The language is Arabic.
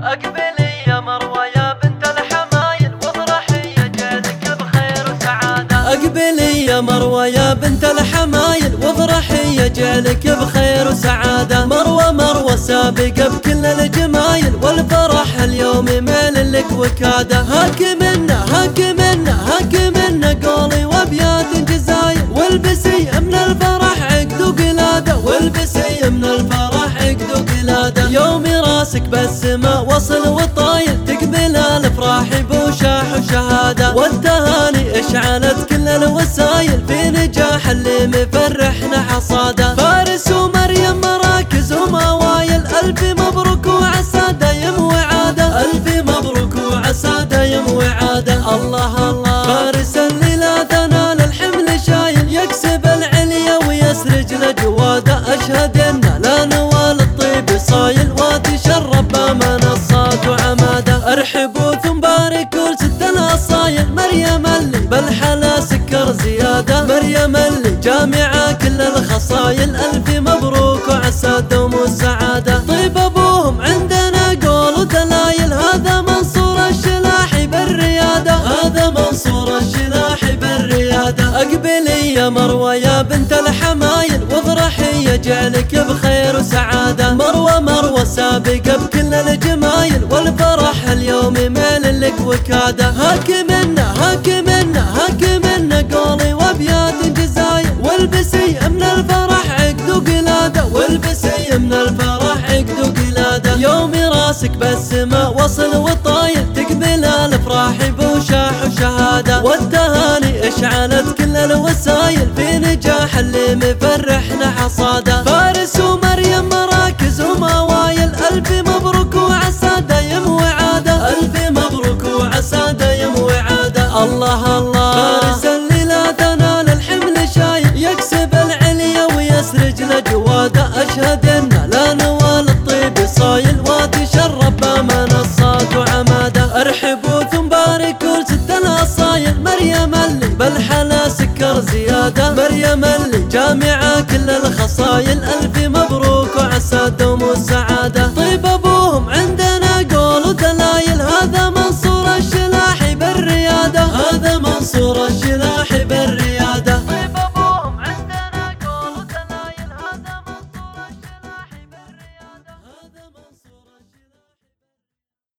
أقبلي يا مروة يا بنت الحمايل وافرحي جالك بخير وسعادة. أقبلي يا مروة يا بنت الحمايل وافرحي جالك بخير وسعادة. مروة سابقة بكل الجمايل والفرح اليوم ميل لك وكادة. هاك منا قولي وابيات جزايل والبسي من الفرح عقد وقلادة. والبسي من الفرح عقد وقلادة. يوم راسك بالسما وصل وطايل تقبل الافراح بوشاح وشهادة. والتهاني اشعلت كل الوسايل في نجاح اللي مفرحنا حصادة. فارس ومريم مراكز وموايل الف مبروك وعسى دايم وعادة. الف مبروك وعسى دايم وعادة. الله فارس اللي لا تنال الحمل شايل يكسب العليا ويسرج لجواده. اشهد ان لا نوال الطيب صايل وتشرب منصات وعماده. ارحبوا ثم باركوا لست الاصايل مريم اللي بالحلا سكر زياده. مريم اللي جامعه كل الخصايل الف مبروك وعسى دوم السعاده. طيب ابوهم عندنا قول ودلايل هذا منصور الشلاحي بالرياده. هذا منصور الشلاحي بالرياده. اقبلي يا مروة يا بنت الحمايل وافرحي جعلك بخير وسعاده. مروة سابقة بكل الجمايل والفرح اليوم ميل لك وكاده. هاك منا قولي وابيات جزايل والبسي من الفرح عقد وقلادة. والبسي من الفرح عقد وقلادة. يوم راسك بالسما وصل وطايل تقبل الافراح بوشاح وشهادة. والتهاني اشعلت كل الوسايل في نجاح اللي مفرحنا حصادة. فارس ومريم مراكز وموايل الف مبروك وعسى دايم وعادة. الف مبروك وعسى دايم وعادة. الله فارس اللي لا تنال الحمل شايل يكسب العليا ويسرج لجواده. اشهد ان لا نوال الطيب صايل وتشرب منصات وعماده. ارحبوا ثم باركوا لست الاصايل مريم اللي بالحلا سكر زياده. مريم اللي جامعه كل الخصايل الف مبروك وعسى دوم السعاده. طيب ابوهم عندنا قول ودلايل هذا منصور الشلاحي بالرياده. هذا منصور الشلاحي بالرياده.